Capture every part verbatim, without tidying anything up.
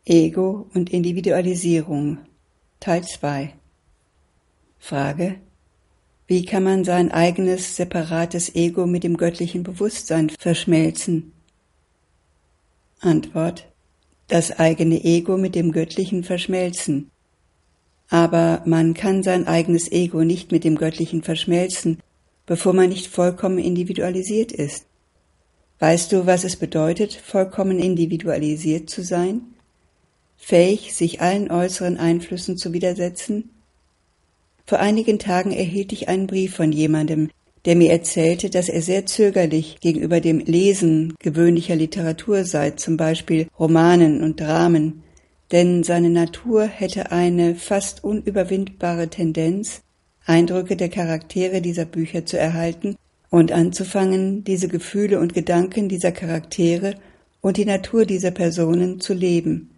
Ego und Individualisierung Teil zwei. Frage: Wie kann man sein eigenes, separates Ego mit dem göttlichen Bewusstsein verschmelzen? Antwort: Das eigene Ego mit dem Göttlichen verschmelzen. Aber man kann sein eigenes Ego nicht mit dem Göttlichen verschmelzen, bevor man nicht vollkommen individualisiert ist. Weißt du, was es bedeutet, vollkommen individualisiert zu sein? Fähig, sich allen äußeren Einflüssen zu widersetzen? Vor einigen Tagen erhielt ich einen Brief von jemandem, der mir erzählte, dass er sehr zögerlich gegenüber dem Lesen gewöhnlicher Literatur sei, zum Beispiel Romanen und Dramen, denn seine Natur hätte eine fast unüberwindbare Tendenz, Eindrücke der Charaktere dieser Bücher zu erhalten und anzufangen, diese Gefühle und Gedanken dieser Charaktere und die Natur dieser Personen zu leben.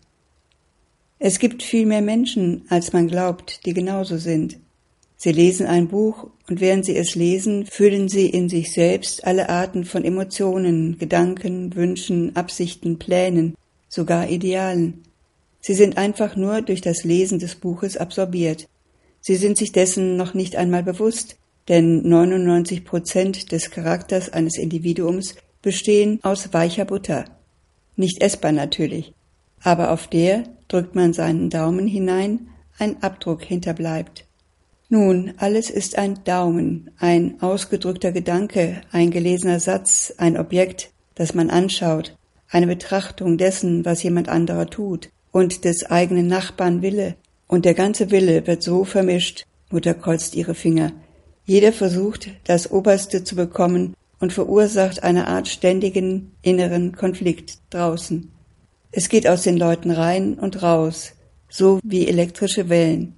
Es gibt viel mehr Menschen, als man glaubt, die genauso sind. Sie lesen ein Buch und während sie es lesen, fühlen sie in sich selbst alle Arten von Emotionen, Gedanken, Wünschen, Absichten, Plänen, sogar Idealen. Sie sind einfach nur durch das Lesen des Buches absorbiert. Sie sind sich dessen noch nicht einmal bewusst, denn neunundneunzig Prozent des Charakters eines Individuums bestehen aus weicher Butter. Nicht essbar natürlich, aber auf der, drückt man seinen Daumen hinein, ein Abdruck hinterbleibt. Nun, alles ist ein Daumen, ein ausgedrückter Gedanke, ein gelesener Satz, ein Objekt, das man anschaut, eine Betrachtung dessen, was jemand anderer tut, und des eigenen Nachbarn Wille, und der ganze Wille wird so vermischt, Mutter kreuzt ihre Finger. Jeder versucht, das Oberste zu bekommen und verursacht eine Art ständigen inneren Konflikt draußen. Es geht aus den Leuten rein und raus, so wie elektrische Wellen.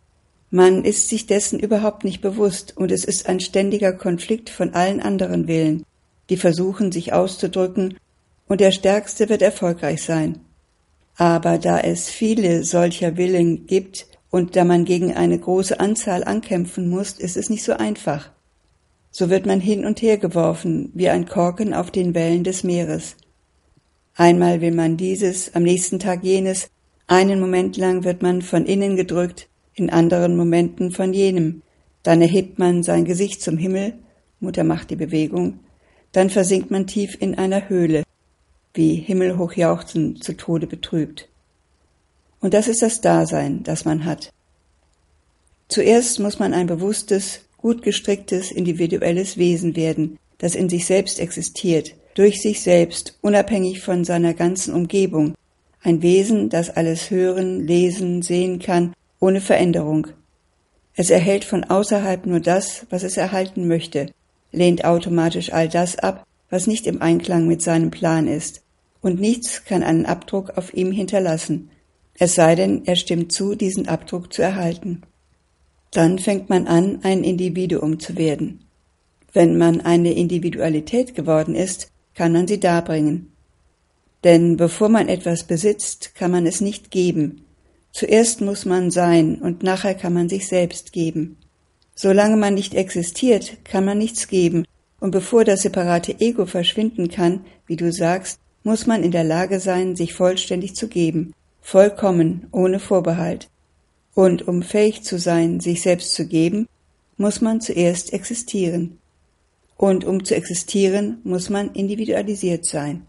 Man ist sich dessen überhaupt nicht bewusst und es ist ein ständiger Konflikt von allen anderen Willen, die versuchen, sich auszudrücken, und der Stärkste wird erfolgreich sein. Aber da es viele solcher Willen gibt und da man gegen eine große Anzahl ankämpfen muss, ist es nicht so einfach. So wird man hin und her geworfen, wie ein Korken auf den Wellen des Meeres. Einmal will man dieses, am nächsten Tag jenes, einen Moment lang wird man von innen gedrückt, in anderen Momenten von jenem. Dann erhebt man sein Gesicht zum Himmel, Mutter macht die Bewegung, dann versinkt man tief in einer Höhle, wie himmelhoch jauchzend, zu Tode betrübt. Und das ist das Dasein, das man hat. Zuerst muss man ein bewusstes, gut gestricktes, individuelles Wesen werden, das in sich selbst existiert, durch sich selbst, unabhängig von seiner ganzen Umgebung, ein Wesen, das alles hören, lesen, sehen kann, ohne Veränderung. Es erhält von außerhalb nur das, was es erhalten möchte, lehnt automatisch all das ab, was nicht im Einklang mit seinem Plan ist, und nichts kann einen Abdruck auf ihm hinterlassen, es sei denn, er stimmt zu, diesen Abdruck zu erhalten. Dann fängt man an, ein Individuum zu werden. Wenn man eine Individualität geworden ist, kann man sie darbringen. Denn bevor man etwas besitzt, kann man es nicht geben. Zuerst muss man sein und nachher kann man sich selbst geben. Solange man nicht existiert, kann man nichts geben, und bevor das separate Ego verschwinden kann, wie du sagst, muss man in der Lage sein, sich vollständig zu geben, vollkommen, ohne Vorbehalt. Und um fähig zu sein, sich selbst zu geben, muss man zuerst existieren. Und um zu existieren, muss man individualisiert sein.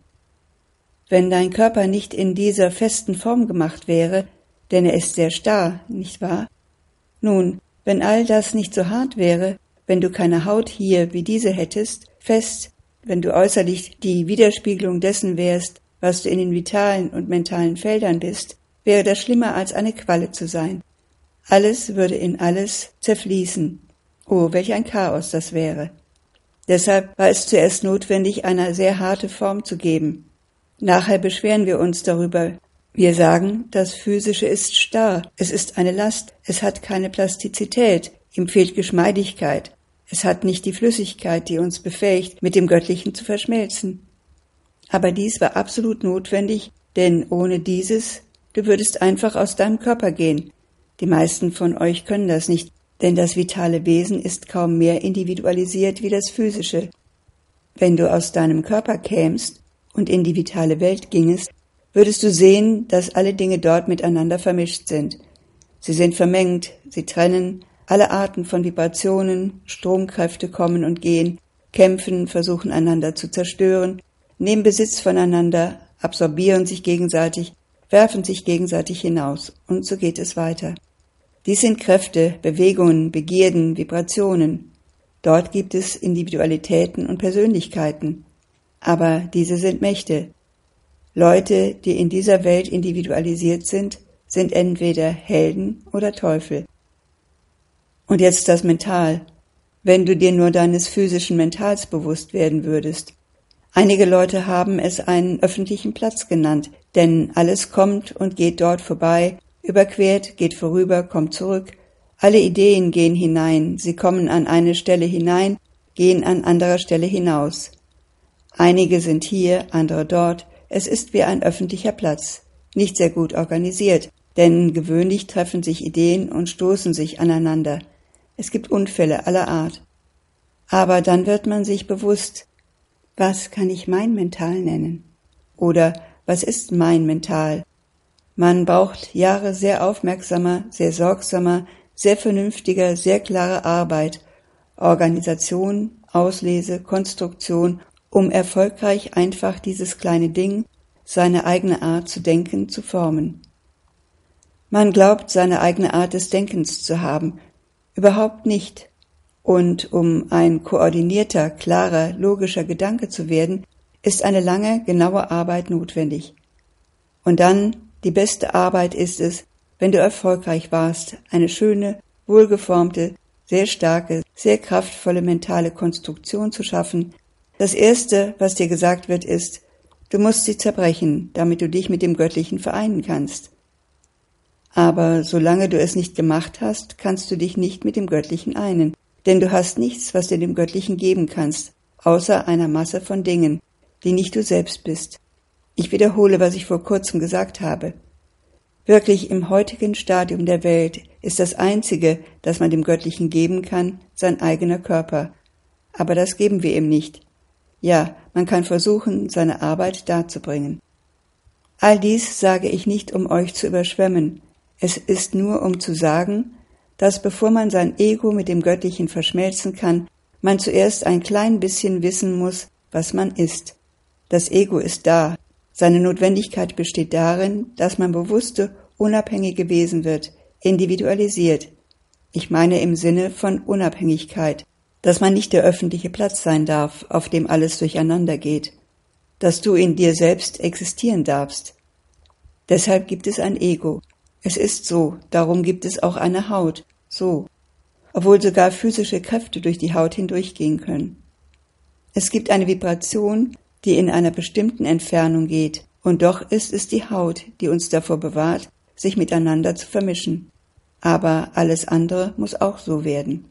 Wenn dein Körper nicht in dieser festen Form gemacht wäre, denn er ist sehr starr, nicht wahr? Nun, wenn all das nicht so hart wäre, wenn du keine Haut hier wie diese hättest, fest, wenn du äußerlich die Widerspiegelung dessen wärst, was du in den vitalen und mentalen Feldern bist, wäre das schlimmer als eine Qualle zu sein. Alles würde in alles zerfließen. Oh, welch ein Chaos das wäre. Deshalb war es zuerst notwendig, eine sehr harte Form zu geben. Nachher beschweren wir uns darüber. Wir sagen, das Physische ist starr, es ist eine Last, es hat keine Plastizität, ihm fehlt Geschmeidigkeit, es hat nicht die Flüssigkeit, die uns befähigt, mit dem Göttlichen zu verschmelzen. Aber dies war absolut notwendig, denn ohne dieses, du würdest einfach aus deinem Körper gehen. Die meisten von euch können das nicht, denn das vitale Wesen ist kaum mehr individualisiert wie das Physische. Wenn du aus deinem Körper kämst und in die vitale Welt gingest, würdest du sehen, dass alle Dinge dort miteinander vermischt sind. Sie sind vermengt, sie trennen, alle Arten von Vibrationen, Stromkräfte kommen und gehen, kämpfen, versuchen einander zu zerstören, nehmen Besitz voneinander, absorbieren sich gegenseitig, werfen sich gegenseitig hinaus, und so geht es weiter. Dies sind Kräfte, Bewegungen, Begierden, Vibrationen. Dort gibt es Individualitäten und Persönlichkeiten, aber diese sind Mächte. Leute, die in dieser Welt individualisiert sind, sind entweder Helden oder Teufel. Und jetzt das Mental. Wenn du dir nur deines physischen Mentals bewusst werden würdest. Einige Leute haben es einen öffentlichen Platz genannt, denn alles kommt und geht dort vorbei, überquert, geht vorüber, kommt zurück. Alle Ideen gehen hinein, sie kommen an eine Stelle hinein, gehen an anderer Stelle hinaus. Einige sind hier, andere dort. Es ist wie ein öffentlicher Platz, nicht sehr gut organisiert, denn gewöhnlich treffen sich Ideen und stoßen sich aneinander. Es gibt Unfälle aller Art. Aber dann wird man sich bewusst, was kann ich mein Mental nennen? Oder was ist mein Mental? Man braucht Jahre sehr aufmerksamer, sehr sorgsamer, sehr vernünftiger, sehr klarer Arbeit, Organisation, Auslese, Konstruktion, um erfolgreich einfach dieses kleine Ding, seine eigene Art zu denken, zu formen. Man glaubt, seine eigene Art des Denkens zu haben, überhaupt nicht. Und um ein koordinierter, klarer, logischer Gedanke zu werden, ist eine lange, genaue Arbeit notwendig. Und dann, die beste Arbeit ist es, wenn du erfolgreich warst, eine schöne, wohlgeformte, sehr starke, sehr kraftvolle mentale Konstruktion zu schaffen. Das Erste, was dir gesagt wird, ist, du musst sie zerbrechen, damit du dich mit dem Göttlichen vereinen kannst. Aber solange du es nicht gemacht hast, kannst du dich nicht mit dem Göttlichen einen, denn du hast nichts, was du dem Göttlichen geben kannst, außer einer Masse von Dingen, die nicht du selbst bist. Ich wiederhole, was ich vor kurzem gesagt habe. Wirklich im heutigen Stadium der Welt ist das Einzige, das man dem Göttlichen geben kann, sein eigener Körper. Aber das geben wir ihm nicht. Ja, man kann versuchen, seine Arbeit darzubringen. All dies sage ich nicht, um euch zu überschwemmen. Es ist nur, um zu sagen, dass bevor man sein Ego mit dem Göttlichen verschmelzen kann, man zuerst ein klein bisschen wissen muss, was man ist. Das Ego ist da. Seine Notwendigkeit besteht darin, dass man bewusste, unabhängige Wesen wird, individualisiert. Ich meine im Sinne von Unabhängigkeit, dass man nicht der öffentliche Platz sein darf, auf dem alles durcheinander geht, dass du in dir selbst existieren darfst. Deshalb gibt es ein Ego. Es ist so, darum gibt es auch eine Haut, so, obwohl sogar physische Kräfte durch die Haut hindurchgehen können. Es gibt eine Vibration, die in einer bestimmten Entfernung geht, und doch ist es die Haut, die uns davor bewahrt, sich miteinander zu vermischen. Aber alles andere muss auch so werden.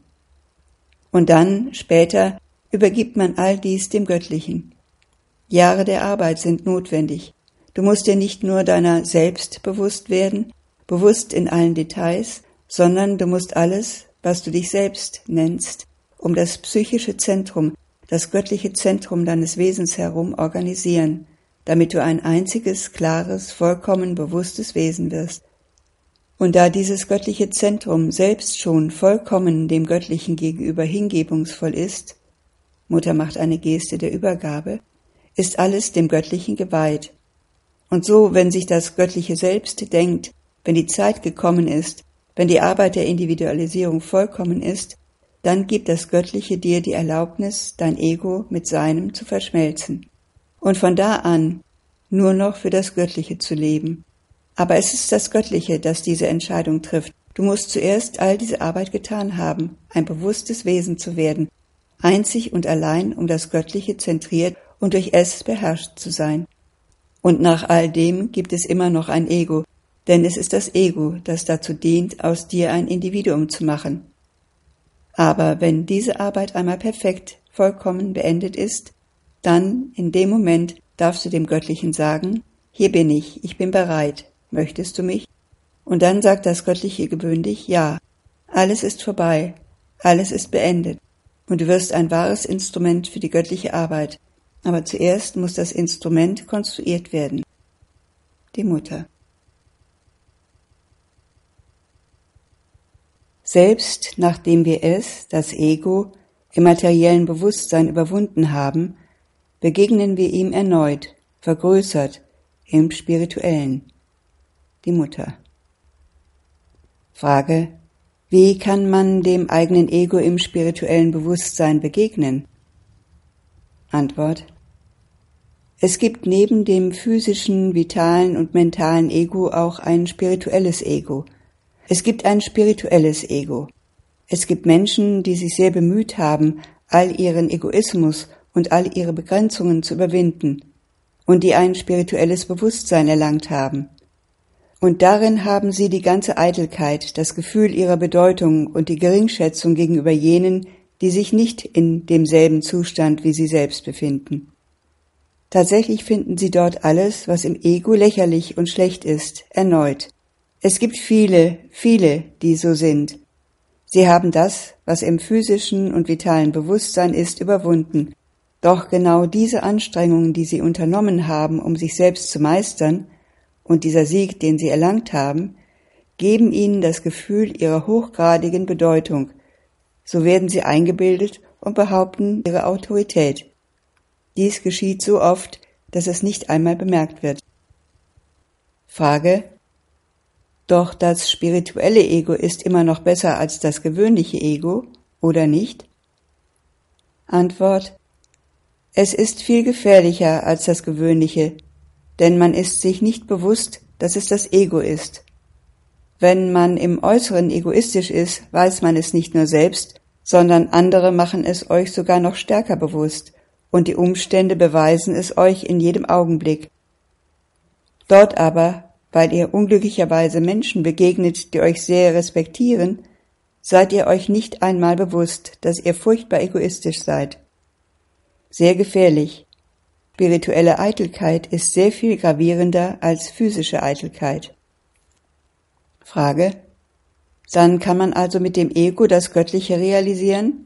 Und dann, später, übergibt man all dies dem Göttlichen. Jahre der Arbeit sind notwendig. Du musst dir nicht nur deiner selbst bewusst werden, bewusst in allen Details, sondern du musst alles, was du dich selbst nennst, um das psychische Zentrum, das göttliche Zentrum deines Wesens herum organisieren, damit du ein einziges, klares, vollkommen bewusstes Wesen wirst. Und da dieses göttliche Zentrum selbst schon vollkommen dem Göttlichen gegenüber hingebungsvoll ist, Mutter macht eine Geste der Übergabe, ist alles dem Göttlichen geweiht. Und so, wenn sich das Göttliche selbst denkt, wenn die Zeit gekommen ist, wenn die Arbeit der Individualisierung vollkommen ist, dann gibt das Göttliche dir die Erlaubnis, dein Ego mit seinem zu verschmelzen. Und von da an nur noch für das Göttliche zu leben. Aber es ist das Göttliche, das diese Entscheidung trifft. Du musst zuerst all diese Arbeit getan haben, ein bewusstes Wesen zu werden, einzig und allein um das Göttliche zentriert und durch es beherrscht zu sein. Und nach all dem gibt es immer noch ein Ego, denn es ist das Ego, das dazu dient, aus dir ein Individuum zu machen. Aber wenn diese Arbeit einmal perfekt, vollkommen beendet ist, dann, in dem Moment, darfst du dem Göttlichen sagen, hier bin ich, ich bin bereit, möchtest du mich? Und dann sagt das Göttliche gewöhnlich, ja, alles ist vorbei, alles ist beendet, und du wirst ein wahres Instrument für die göttliche Arbeit, aber zuerst muss das Instrument konstruiert werden. Die Mutter. Selbst nachdem wir es, das Ego, im materiellen Bewusstsein überwunden haben, begegnen wir ihm erneut, vergrößert, im Spirituellen. Die Mutter. Frage: Wie kann man dem eigenen Ego im spirituellen Bewusstsein begegnen? Antwort: Es gibt neben dem physischen, vitalen und mentalen Ego auch ein spirituelles Ego. Es gibt ein spirituelles Ego. Es gibt Menschen, die sich sehr bemüht haben, all ihren Egoismus und all ihre Begrenzungen zu überwinden und die ein spirituelles Bewusstsein erlangt haben. Und darin haben sie die ganze Eitelkeit, das Gefühl ihrer Bedeutung und die Geringschätzung gegenüber jenen, die sich nicht in demselben Zustand wie sie selbst befinden. Tatsächlich finden sie dort alles, was im Ego lächerlich und schlecht ist, erneut. Es gibt viele, viele, die so sind. Sie haben das, was im physischen und vitalen Bewusstsein ist, überwunden. Doch genau diese Anstrengungen, die sie unternommen haben, um sich selbst zu meistern, und dieser Sieg, den sie erlangt haben, geben ihnen das Gefühl ihrer hochgradigen Bedeutung. So werden sie eingebildet und behaupten ihre Autorität. Dies geschieht so oft, dass es nicht einmal bemerkt wird. Frage: Doch das spirituelle Ego ist immer noch besser als das gewöhnliche Ego, oder nicht? Antwort: Es ist viel gefährlicher als das gewöhnliche, denn man ist sich nicht bewusst, dass es das Ego ist. Wenn man im Äußeren egoistisch ist, weiß man es nicht nur selbst, sondern andere machen es euch sogar noch stärker bewusst, und die Umstände beweisen es euch in jedem Augenblick. Dort aber, weil ihr unglücklicherweise Menschen begegnet, die euch sehr respektieren, seid ihr euch nicht einmal bewusst, dass ihr furchtbar egoistisch seid. Sehr gefährlich. Spirituelle Eitelkeit ist sehr viel gravierender als physische Eitelkeit. Frage: Dann kann man also mit dem Ego das Göttliche realisieren?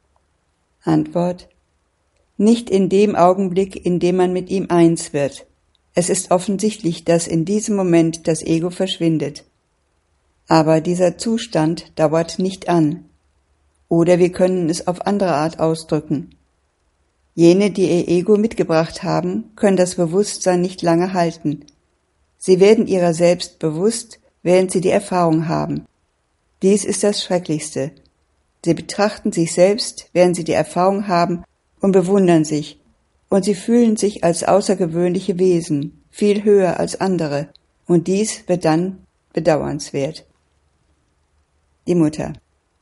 Antwort: Nicht in dem Augenblick, in dem man mit ihm eins wird. Es ist offensichtlich, dass in diesem Moment das Ego verschwindet. Aber dieser Zustand dauert nicht an. Oder wir können es auf andere Art ausdrücken. Jene, die ihr Ego mitgebracht haben, können das Bewusstsein nicht lange halten. Sie werden ihrer selbst bewusst, während sie die Erfahrung haben. Dies ist das Schrecklichste. Sie betrachten sich selbst, während sie die Erfahrung haben, und bewundern sich, und sie fühlen sich als außergewöhnliche Wesen, viel höher als andere, und dies wird dann bedauernswert. Die Mutter.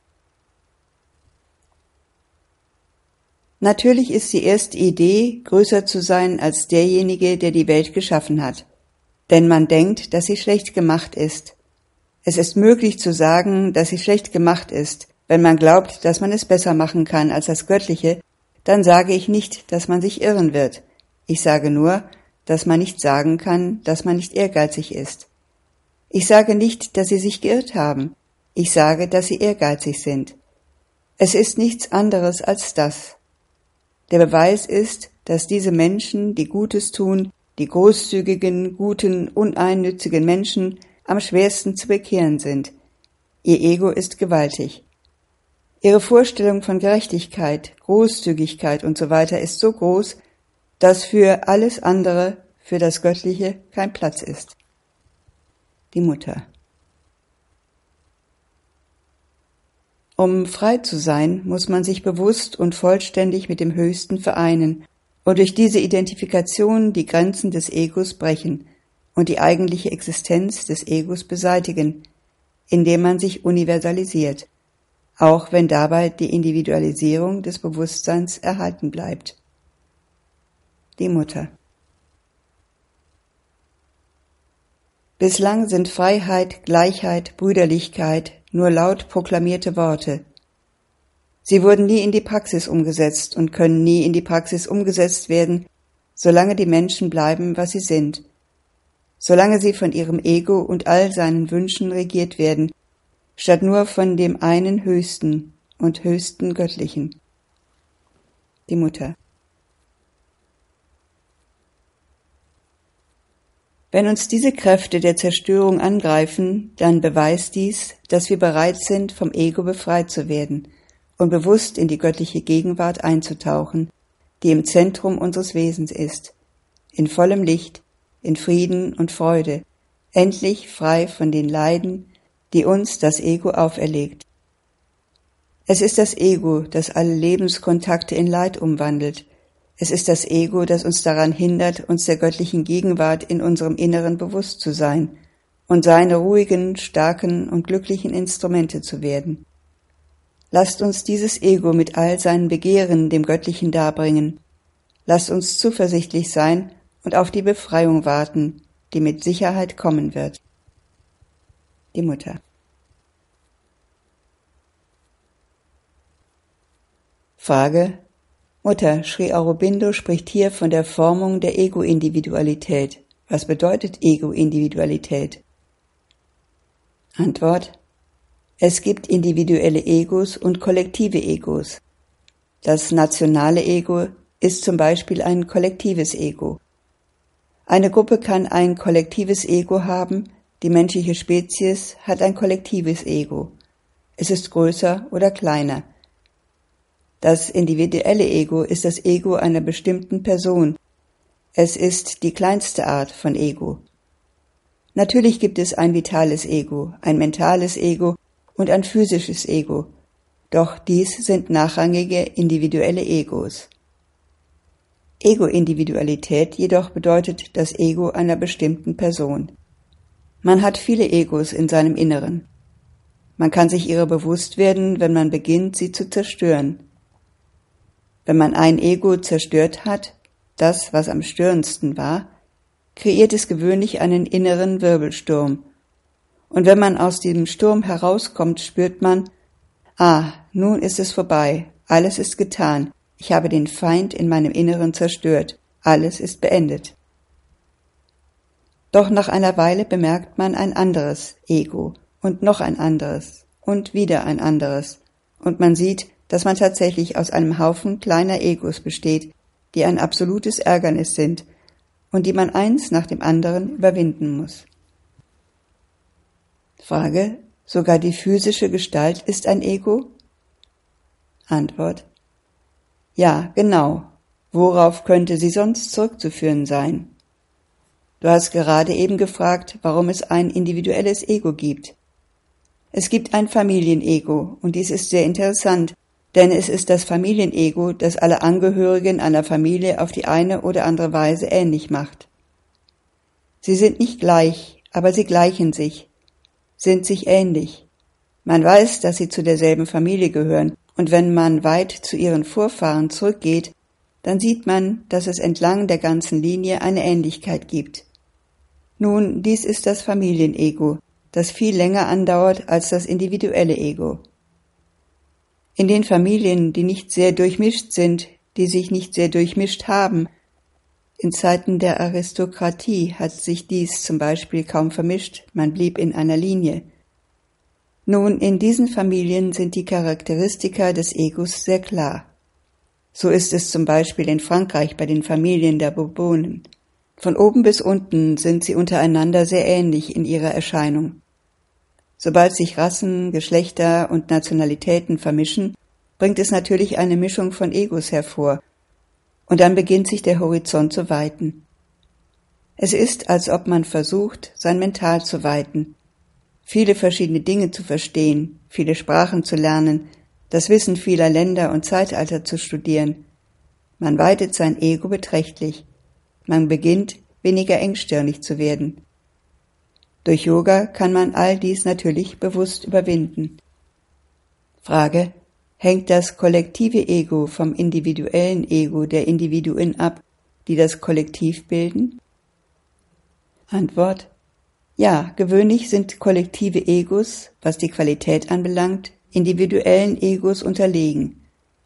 Natürlich ist die erste Idee, größer zu sein als derjenige, der die Welt geschaffen hat. Denn man denkt, dass sie schlecht gemacht ist. Es ist möglich zu sagen, dass sie schlecht gemacht ist. Wenn man glaubt, dass man es besser machen kann als das Göttliche, dann sage ich nicht, dass man sich irren wird. Ich sage nur, dass man nicht sagen kann, dass man nicht ehrgeizig ist. Ich sage nicht, dass sie sich geirrt haben. Ich sage, dass sie ehrgeizig sind. Es ist nichts anderes als das. Der Beweis ist, dass diese Menschen, die Gutes tun, die großzügigen, guten, uneinnützigen Menschen, am schwersten zu bekehren sind. Ihr Ego ist gewaltig. Ihre Vorstellung von Gerechtigkeit, Großzügigkeit und so weiter ist so groß, dass für alles andere, für das Göttliche, kein Platz ist. Die Mutter. Um frei zu sein, muss man sich bewusst und vollständig mit dem Höchsten vereinen und durch diese Identifikation die Grenzen des Egos brechen und die eigentliche Existenz des Egos beseitigen, indem man sich universalisiert, auch wenn dabei die Individualisierung des Bewusstseins erhalten bleibt. Die Mutter. Bislang sind Freiheit, Gleichheit, Brüderlichkeit nur laut proklamierte Worte. Sie wurden nie in die Praxis umgesetzt und können nie in die Praxis umgesetzt werden, solange die Menschen bleiben, was sie sind, solange sie von ihrem Ego und all seinen Wünschen regiert werden, statt nur von dem einen Höchsten und höchsten Göttlichen. Die Mutter. Wenn uns diese Kräfte der Zerstörung angreifen, dann beweist dies, dass wir bereit sind, vom Ego befreit zu werden und bewusst in die göttliche Gegenwart einzutauchen, die im Zentrum unseres Wesens ist, in vollem Licht, in Frieden und Freude, endlich frei von den Leiden, die uns das Ego auferlegt. Es ist das Ego, das alle Lebenskontakte in Leid umwandelt. Es ist das Ego, das uns daran hindert, uns der göttlichen Gegenwart in unserem Inneren bewusst zu sein und seine ruhigen, starken und glücklichen Instrumente zu werden. Lasst uns dieses Ego mit all seinen Begehren dem Göttlichen darbringen. Lasst uns zuversichtlich sein und auf die Befreiung warten, die mit Sicherheit kommen wird. Die Mutter. Frage: Mutter, Sri Aurobindo spricht hier von der Formung der Ego-Individualität. Was bedeutet Ego-Individualität? Antwort: Es gibt individuelle Egos und kollektive Egos. Das nationale Ego ist zum Beispiel ein kollektives Ego. Eine Gruppe kann ein kollektives Ego haben, die menschliche Spezies hat ein kollektives Ego. Es ist größer oder kleiner. Das individuelle Ego ist das Ego einer bestimmten Person. Es ist die kleinste Art von Ego. Natürlich gibt es ein vitales Ego, ein mentales Ego und ein physisches Ego, doch dies sind nachrangige individuelle Egos. Ego-Individualität jedoch bedeutet das Ego einer bestimmten Person. Man hat viele Egos in seinem Inneren. Man kann sich ihrer bewusst werden, wenn man beginnt, sie zu zerstören. Wenn man ein Ego zerstört hat, das, was am störendsten war, kreiert es gewöhnlich einen inneren Wirbelsturm. Und wenn man aus diesem Sturm herauskommt, spürt man, ah, nun ist es vorbei, alles ist getan, ich habe den Feind in meinem Inneren zerstört, alles ist beendet. Doch nach einer Weile bemerkt man ein anderes Ego und noch ein anderes und wieder ein anderes, und man sieht, dass man tatsächlich aus einem Haufen kleiner Egos besteht, die ein absolutes Ärgernis sind und die man eins nach dem anderen überwinden muss. Frage: Sogar die physische Gestalt ist ein Ego? Antwort: Ja, genau. Worauf könnte sie sonst zurückzuführen sein? Du hast gerade eben gefragt, warum es ein individuelles Ego gibt. Es gibt ein Familienego, und dies ist sehr interessant, denn es ist das Familienego, das alle Angehörigen einer Familie auf die eine oder andere Weise ähnlich macht. Sie sind nicht gleich, aber sie gleichen sich, sind sich ähnlich. Man weiß, dass sie zu derselben Familie gehören, und wenn man weit zu ihren Vorfahren zurückgeht, dann sieht man, dass es entlang der ganzen Linie eine Ähnlichkeit gibt. Nun, dies ist das Familienego, das viel länger andauert als das individuelle Ego. In den Familien, die nicht sehr durchmischt sind, die sich nicht sehr durchmischt haben, in Zeiten der Aristokratie hat sich dies zum Beispiel kaum vermischt, man blieb in einer Linie. Nun, in diesen Familien sind die Charakteristika des Egos sehr klar. So ist es zum Beispiel in Frankreich bei den Familien der Bourbonen. Von oben bis unten sind sie untereinander sehr ähnlich in ihrer Erscheinung. Sobald sich Rassen, Geschlechter und Nationalitäten vermischen, bringt es natürlich eine Mischung von Egos hervor, und dann beginnt sich der Horizont zu weiten. Es ist, als ob man versucht, sein Mental zu weiten, viele verschiedene Dinge zu verstehen, viele Sprachen zu lernen, das Wissen vieler Länder und Zeitalter zu studieren. Man weitet sein Ego beträchtlich. Man beginnt, weniger engstirnig zu werden. Durch Yoga kann man all dies natürlich bewusst überwinden. Frage: Hängt das kollektive Ego vom individuellen Ego der Individuen ab, die das Kollektiv bilden? Antwort: Ja, gewöhnlich sind kollektive Egos, was die Qualität anbelangt, individuellen Egos unterlegen.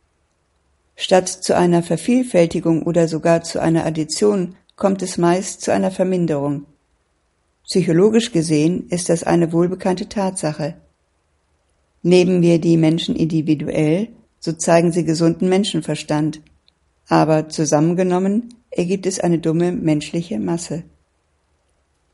Statt zu einer Vervielfältigung oder sogar zu einer Addition kommt es meist zu einer Verminderung. Psychologisch gesehen ist das eine wohlbekannte Tatsache. Nehmen wir die Menschen individuell, so zeigen sie gesunden Menschenverstand, aber zusammengenommen ergibt es eine dumme menschliche Masse.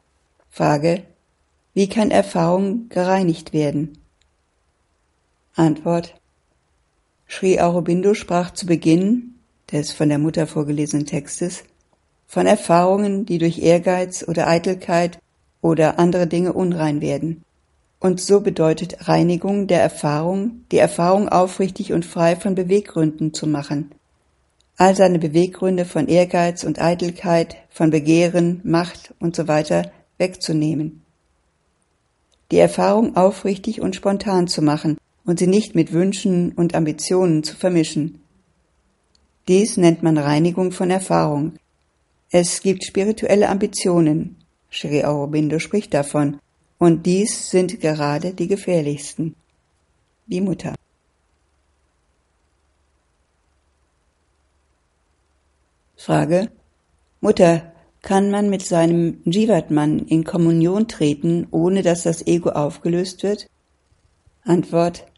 Frage: Wie kann Erfahrung gereinigt werden? Antwort: Sri Aurobindo sprach zu Beginn des von der Mutter vorgelesenen Textes von Erfahrungen, die durch Ehrgeiz oder Eitelkeit oder andere Dinge unrein werden. Und so bedeutet Reinigung der Erfahrung, die Erfahrung aufrichtig und frei von Beweggründen zu machen. All seine Beweggründe von Ehrgeiz und Eitelkeit, von Begehren, Macht und so weiter wegzunehmen. Die Erfahrung aufrichtig und spontan zu machen und sie nicht mit Wünschen und Ambitionen zu vermischen. Dies nennt man Reinigung von Erfahrung. Es gibt spirituelle Ambitionen, Sri Aurobindo spricht davon, und dies sind gerade die gefährlichsten. Die Mutter. Frage: Mutter, kann man mit seinem Jivatman in Kommunion treten, ohne dass das Ego aufgelöst wird? Antwort: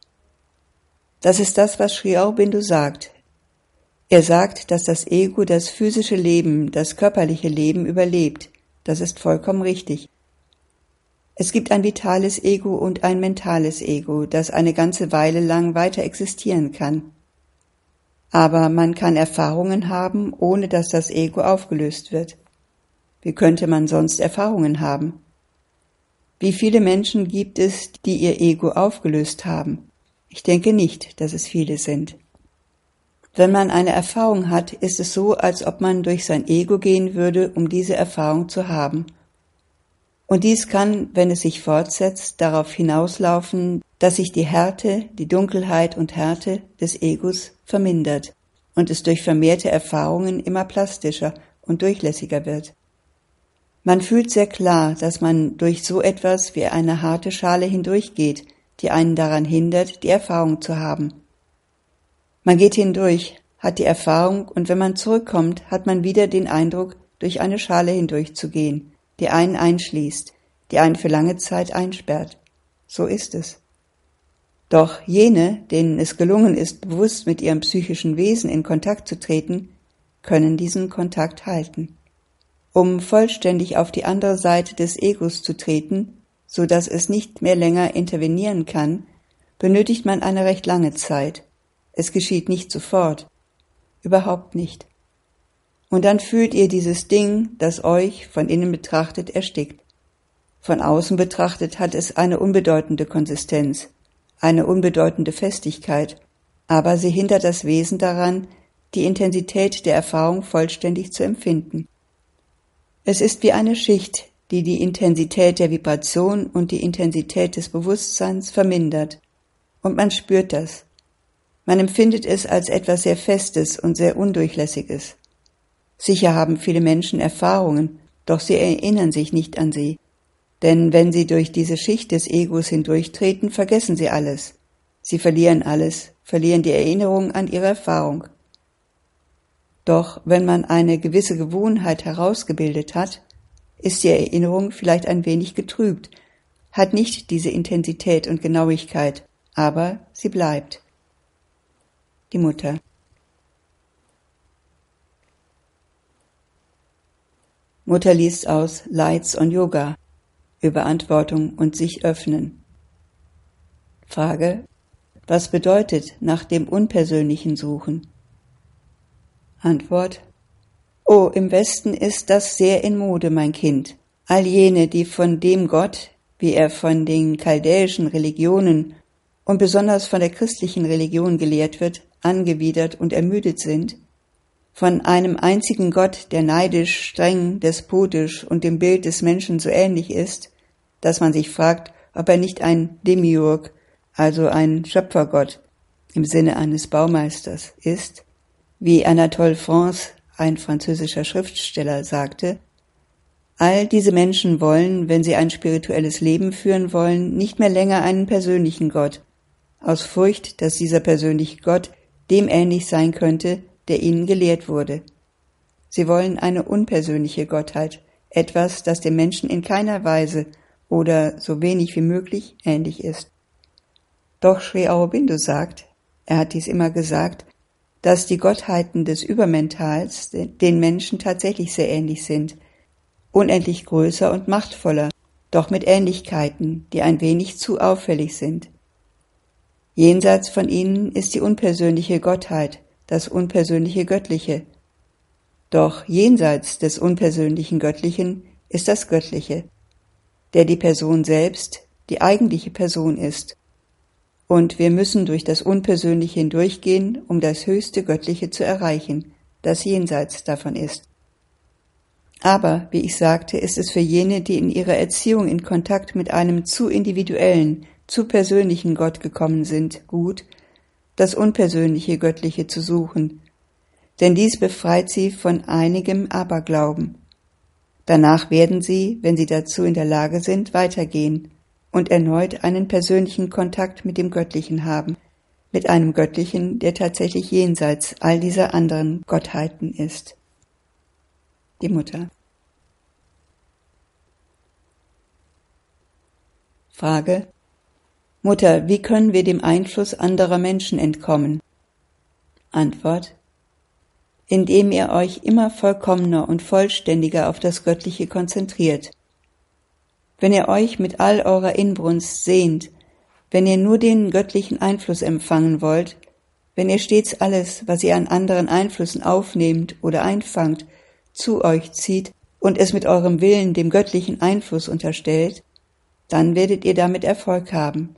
Das ist das, was Sri Aurobindo sagt. Er sagt, dass das Ego das physische Leben, das körperliche Leben überlebt. Das ist vollkommen richtig. Es gibt ein vitales Ego und ein mentales Ego, das eine ganze Weile lang weiter existieren kann. Aber man kann Erfahrungen haben, ohne dass das Ego aufgelöst wird. Wie könnte man sonst Erfahrungen haben? Wie viele Menschen gibt es, die ihr Ego aufgelöst haben? Ich denke nicht, dass es viele sind. Wenn man eine Erfahrung hat, ist es so, als ob man durch sein Ego gehen würde, um diese Erfahrung zu haben. Und dies kann, wenn es sich fortsetzt, darauf hinauslaufen, dass sich die Härte, die Dunkelheit und Härte des Egos vermindert und es durch vermehrte Erfahrungen immer plastischer und durchlässiger wird. Man fühlt sehr klar, dass man durch so etwas wie eine harte Schale hindurchgeht, die einen daran hindert, die Erfahrung zu haben. Man geht hindurch, hat die Erfahrung, und wenn man zurückkommt, hat man wieder den Eindruck, durch eine Schale hindurchzugehen, die einen einschließt, die einen für lange Zeit einsperrt. So ist es. Doch jene, denen es gelungen ist, bewusst mit ihrem psychischen Wesen in Kontakt zu treten, können diesen Kontakt halten. Um vollständig auf die andere Seite des Egos zu treten, so dass es nicht mehr länger intervenieren kann, benötigt man eine recht lange Zeit. Es geschieht nicht sofort, überhaupt nicht. Und dann fühlt ihr dieses Ding, das euch von innen betrachtet erstickt. Von außen betrachtet hat es eine unbedeutende Konsistenz, eine unbedeutende Festigkeit, aber sie hindert das Wesen daran, die Intensität der Erfahrung vollständig zu empfinden. Es ist wie eine Schicht, die die Intensität der Vibration und die Intensität des Bewusstseins vermindert. Und man spürt das. Man empfindet es als etwas sehr Festes und sehr Undurchlässiges. Sicher haben viele Menschen Erfahrungen, doch sie erinnern sich nicht an sie. Denn wenn sie durch diese Schicht des Egos hindurchtreten, vergessen sie alles. Sie verlieren alles, verlieren die Erinnerung an ihre Erfahrung. Doch wenn man eine gewisse Gewohnheit herausgebildet hat, ist die Erinnerung vielleicht ein wenig getrübt, hat nicht diese Intensität und Genauigkeit, aber sie bleibt. Die Mutter. Mutter liest aus Lights on Yoga, Überantwortung und sich öffnen. Frage: Was bedeutet nach dem Unpersönlichen suchen? Antwort: Oh, im Westen ist das sehr in Mode, mein Kind. All jene, die von dem Gott, wie er von den chaldäischen Religionen und besonders von der christlichen Religion gelehrt wird, angewidert und ermüdet sind, von einem einzigen Gott, der neidisch, streng, despotisch und dem Bild des Menschen so ähnlich ist, dass man sich fragt, ob er nicht ein Demiurg, also ein Schöpfergott im Sinne eines Baumeisters ist, wie Anatole France, ein französischer Schriftsteller, sagte: All diese Menschen wollen, wenn sie ein spirituelles Leben führen wollen, nicht mehr länger einen persönlichen Gott, aus Furcht, dass dieser persönliche Gott dem ähnlich sein könnte, der ihnen gelehrt wurde. Sie wollen eine unpersönliche Gottheit, etwas, das dem Menschen in keiner Weise oder so wenig wie möglich ähnlich ist. Doch Sri Aurobindo sagt, er hat dies immer gesagt, dass die Gottheiten des Übermentals den Menschen tatsächlich sehr ähnlich sind, unendlich größer und machtvoller doch mit Ähnlichkeiten, die ein wenig zu auffällig sind. Jenseits von ihnen ist die unpersönliche Gottheit, das unpersönliche Göttliche. Doch jenseits des unpersönlichen Göttlichen ist das Göttliche, der die Person selbst, die eigentliche Person ist. Und wir müssen durch das Unpersönliche hindurchgehen, um das höchste Göttliche zu erreichen, das jenseits davon ist. Aber, wie ich sagte, ist es für jene, die in ihrer Erziehung in Kontakt mit einem zu individuellen, zu persönlichen Gott gekommen sind, gut, das unpersönliche Göttliche zu suchen, denn dies befreit sie von einigem Aberglauben. Danach werden sie, wenn sie dazu in der Lage sind, weitergehen und erneut einen persönlichen Kontakt mit dem Göttlichen haben, mit einem Göttlichen, der tatsächlich jenseits all dieser anderen Gottheiten ist. Die Mutter. Frage: Mutter, wie können wir dem Einfluss anderer Menschen entkommen? Antwort: Indem ihr euch immer vollkommener und vollständiger auf das Göttliche konzentriert. Wenn ihr euch mit all eurer Inbrunst sehnt, wenn ihr nur den göttlichen Einfluss empfangen wollt, wenn ihr stets alles, was ihr an anderen Einflüssen aufnehmt oder einfangt, zu euch zieht und es mit eurem Willen dem göttlichen Einfluss unterstellt, dann werdet ihr damit Erfolg haben.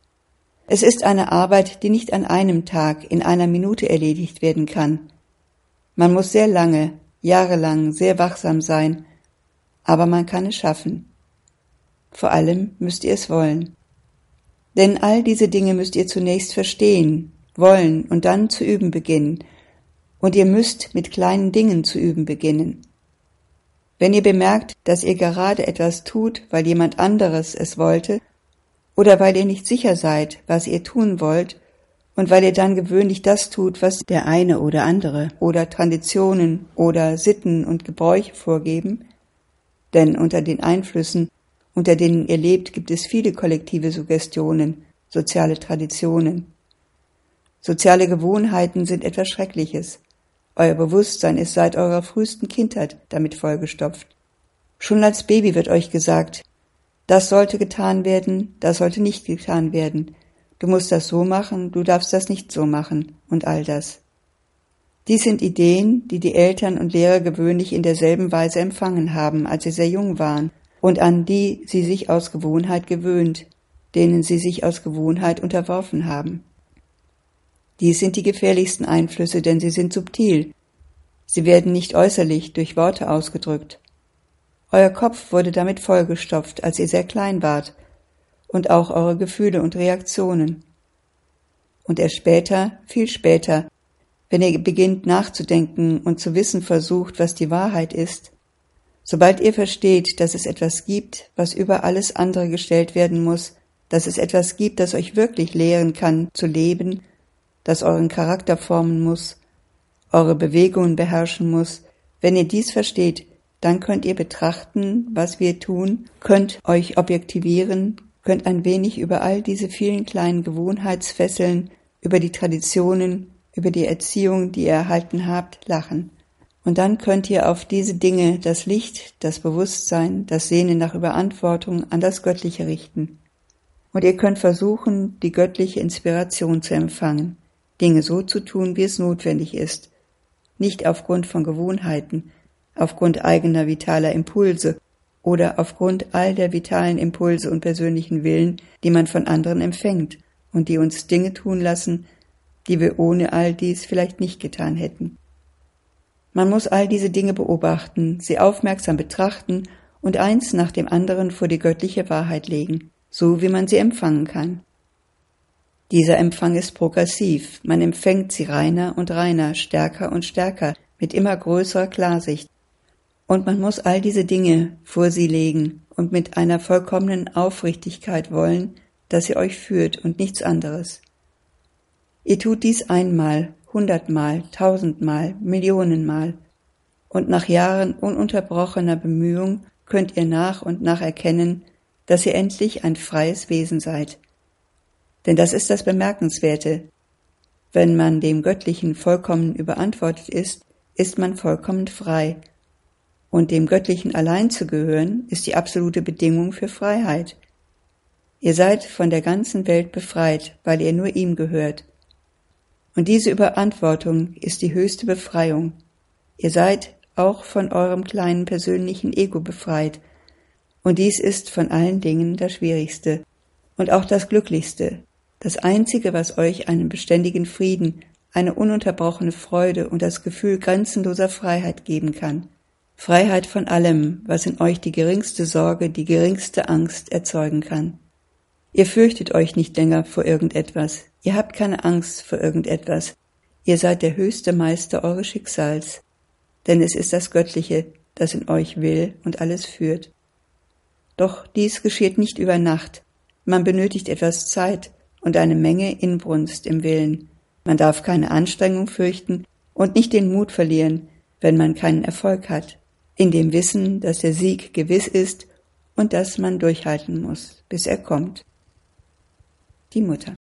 Es ist eine Arbeit, die nicht an einem Tag, in einer Minute erledigt werden kann. Man muss sehr lange, jahrelang sehr wachsam sein, aber man kann es schaffen. Vor allem müsst ihr es wollen. Denn all diese Dinge müsst ihr zunächst verstehen, wollen und dann zu üben beginnen. Und ihr müsst mit kleinen Dingen zu üben beginnen. Wenn ihr bemerkt, dass ihr gerade etwas tut, weil jemand anderes es wollte, oder weil ihr nicht sicher seid, was ihr tun wollt, und weil ihr dann gewöhnlich das tut, was der eine oder andere oder Traditionen oder Sitten und Gebräuche vorgeben, denn unter den Einflüssen, unter denen ihr lebt, gibt es viele kollektive Suggestionen, soziale Traditionen. Soziale Gewohnheiten sind etwas Schreckliches. Euer Bewusstsein ist seit eurer frühesten Kindheit damit vollgestopft. Schon als Baby wird euch gesagt, das sollte getan werden, das sollte nicht getan werden. Du musst das so machen, du darfst das nicht so machen und all das. Dies sind Ideen, die die Eltern und Lehrer gewöhnlich in derselben Weise empfangen haben, als sie sehr jung waren und an die sie sich aus Gewohnheit gewöhnt, denen sie sich aus Gewohnheit unterworfen haben. Dies sind die gefährlichsten Einflüsse, denn sie sind subtil. Sie werden nicht äußerlich durch Worte ausgedrückt. Euer Kopf wurde damit vollgestopft, als ihr sehr klein wart, und auch eure Gefühle und Reaktionen. Und erst später, viel später, wenn ihr beginnt nachzudenken und zu wissen versucht, was die Wahrheit ist, sobald ihr versteht, dass es etwas gibt, was über alles andere gestellt werden muss, dass es etwas gibt, das euch wirklich lehren kann, zu leben, das euren Charakter formen muss, eure Bewegungen beherrschen muss, wenn ihr dies versteht, dann könnt ihr betrachten, was wir tun, könnt euch objektivieren, könnt ein wenig über all diese vielen kleinen Gewohnheitsfesseln, über die Traditionen, über die Erziehung, die ihr erhalten habt, lachen. Und dann könnt ihr auf diese Dinge das Licht, das Bewusstsein, das Sehnen nach Überantwortung an das Göttliche richten. Und ihr könnt versuchen, die göttliche Inspiration zu empfangen, Dinge so zu tun, wie es notwendig ist, nicht aufgrund von Gewohnheiten, aufgrund eigener vitaler Impulse oder aufgrund all der vitalen Impulse und persönlichen Willen, die man von anderen empfängt und die uns Dinge tun lassen, die wir ohne all dies vielleicht nicht getan hätten. Man muss all diese Dinge beobachten, sie aufmerksam betrachten und eins nach dem anderen vor die göttliche Wahrheit legen, so wie man sie empfangen kann. Dieser Empfang ist progressiv, man empfängt sie reiner und reiner, stärker und stärker, mit immer größerer Klarsicht. Und man muss all diese Dinge vor sie legen und mit einer vollkommenen Aufrichtigkeit wollen, dass sie euch führt und nichts anderes. Ihr tut dies einmal, hundertmal, tausendmal, millionenmal, und nach Jahren ununterbrochener Bemühung könnt ihr nach und nach erkennen, dass ihr endlich ein freies Wesen seid. Denn das ist das Bemerkenswerte. Wenn man dem Göttlichen vollkommen überantwortet ist, ist man vollkommen frei. Und dem Göttlichen allein zu gehören, ist die absolute Bedingung für Freiheit. Ihr seid von der ganzen Welt befreit, weil ihr nur ihm gehört. Und diese Überantwortung ist die höchste Befreiung. Ihr seid auch von eurem kleinen persönlichen Ego befreit. Und dies ist von allen Dingen das Schwierigste und auch das Glücklichste, das Einzige, was euch einen beständigen Frieden, eine ununterbrochene Freude und das Gefühl grenzenloser Freiheit geben kann. Freiheit von allem, was in euch die geringste Sorge, die geringste Angst erzeugen kann. Ihr fürchtet euch nicht länger vor irgendetwas, ihr habt keine Angst vor irgendetwas, ihr seid der höchste Meister eures Schicksals, denn es ist das Göttliche, das in euch will und alles führt. Doch dies geschieht nicht über Nacht, man benötigt etwas Zeit und eine Menge Inbrunst im Willen, man darf keine Anstrengung fürchten und nicht den Mut verlieren, wenn man keinen Erfolg hat, in dem Wissen, dass der Sieg gewiss ist und dass man durchhalten muss, bis er kommt. Die Mutter.